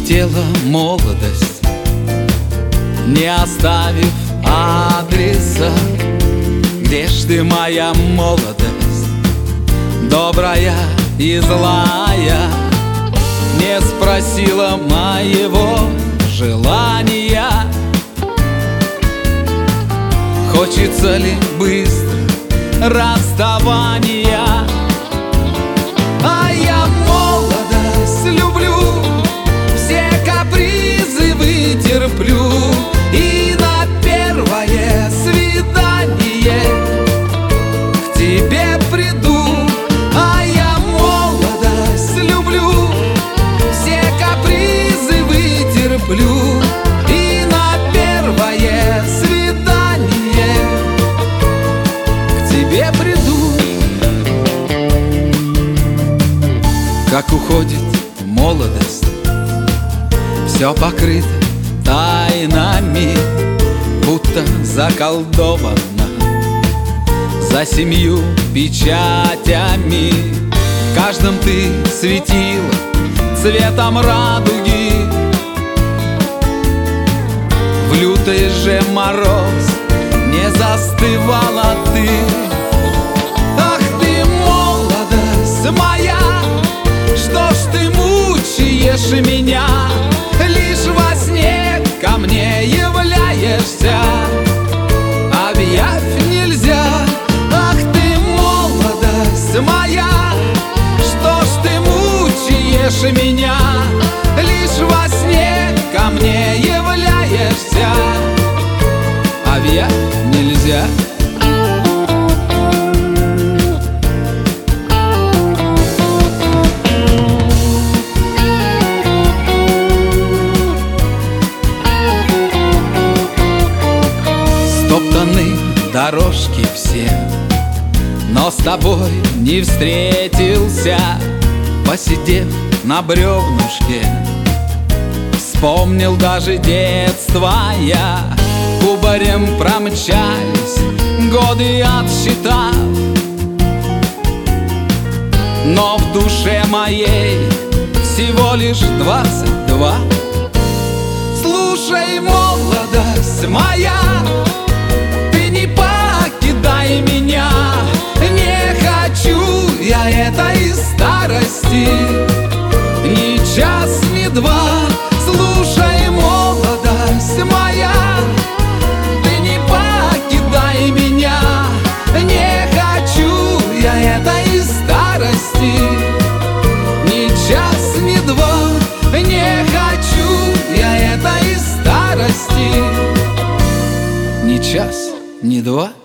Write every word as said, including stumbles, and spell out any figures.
Улетела молодость, не оставив адреса. Где ж ты, моя молодость, добрая и злая? Не спросила моего желания. Хочется ли быстро расставания? А я молодость люблю, все капризы вытерплю, и на первое свидание к тебе приду. А я молодость люблю, все капризы вытерплю, и на первое свидание к тебе приду. Как уходит молодость, все покрыто тайнами, будто заколдовано за семью печатями. В каждом ты светила цветом радуги, в лютый же мороз не застывала ты. Ах ты, молодость моя, что ж ты мучаешь меня? Лишь во сне ко мне являешься, объявь нельзя. Ах ты, молодость моя, что ж ты мучаешь меня? Лишь во сне ко мне являешься, объявь нельзя. Стоптаны дорожки все, но с тобой не встретился. Посидев на бревнушке, вспомнил даже детство я. Кубарем промчались годы отсчитав, но в душе моей всего лишь двадцать два. Слушай, молодость моя, ты не покидай меня. Не хочу я этой старости ни час, ни два. Слушай, молодость моя, ты не покидай меня. Не хочу я этой старости ни час, ни два. Не хочу я этой старости ни час, ни два.